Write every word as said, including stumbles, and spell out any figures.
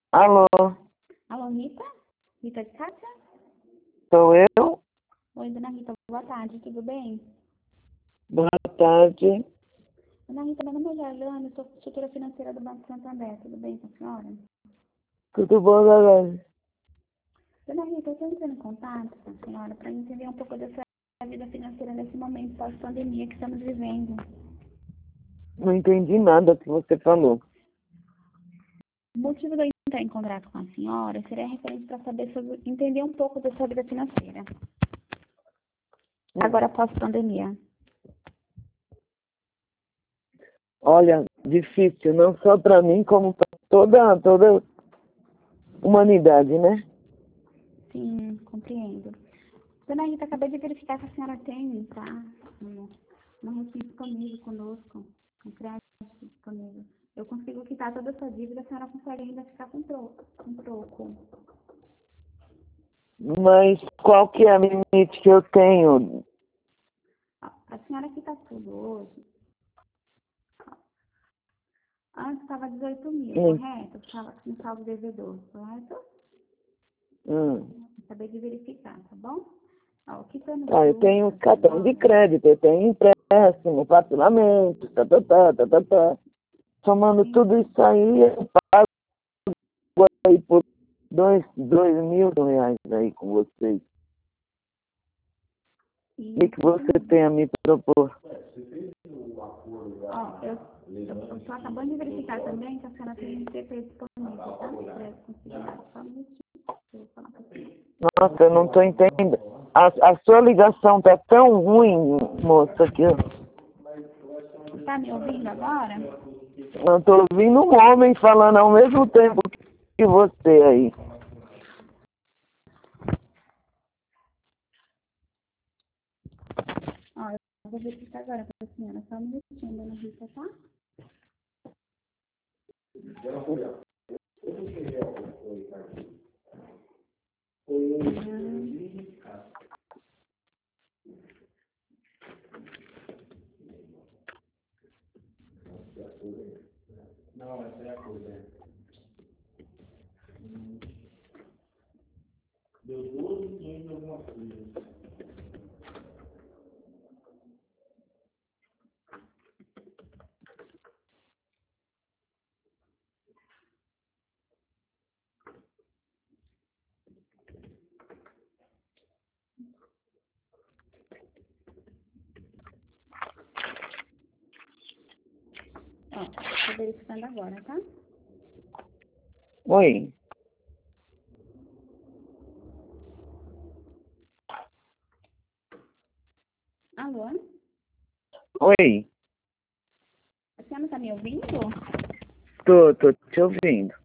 Alô, Alô, Rita? Rita de Cátia? sou eu? Oi, dona Rita, boa tarde, tudo bem? Boa tarde. Dona Rita, meu nome é Gerlane, eu sou consultora financeira do Banco Santander, tudo bem com a senhora? Tudo bom, galera? Dona Rita, eu estou entrando em contato com a senhora para entender um pouco dessa vida financeira nesse momento pós-pandemia que estamos vivendo. Não entendi nada que você falou. O motivo de eu entrar em contato com a senhora seria referente para saber sobre, entender um pouco da sua vida financeira. Agora pós-pandemia. Olha, difícil, não só para mim, como para toda, toda humanidade, né? Sim, compreendo. Dona Rita, acabei de verificar que a senhora tem, tá? Um, um recurso disponível conosco, um crédito disponível. Eu consigo quitar toda a sua dívida, a senhora consegue ainda ficar com troco. Com troco. Mas qual que é a limite que eu tenho? A, a senhora quita tudo hoje. Antes estava dezoito mil, Hum, correto? Estava com saldo devedor, correto? hum. Acabei de verificar, tá bom? Ó, quitando Ah, eu tudo tenho a cartão de senhora. crédito, eu tenho empréstimo, faturamento, tá, tá, tá, tá, tá, tá. Somando Sim, tudo isso aí, eu pago aí por dois, dois mil reais aí com vocês. O que que isso você mesmo. tem a me propor? Ó, eu eu estou acabando de verificar também que a senhora tem um T P disponível, tá? Para conseguir só um minutinho. Eu vou falar para você. Nossa, eu não estou entendendo. A, a sua ligação tá tão ruim, moça, que eu Tá me ouvindo agora? não estou ouvindo um homem falando ao mesmo tempo que você aí. Ó, eu vou verificar agora para a senhora. Só um minutinho, dona Rita, tá? Hum, ó, estou verificando agora, tá? Oi, Alô? oi, A senhora está me ouvindo? tô, tô te ouvindo.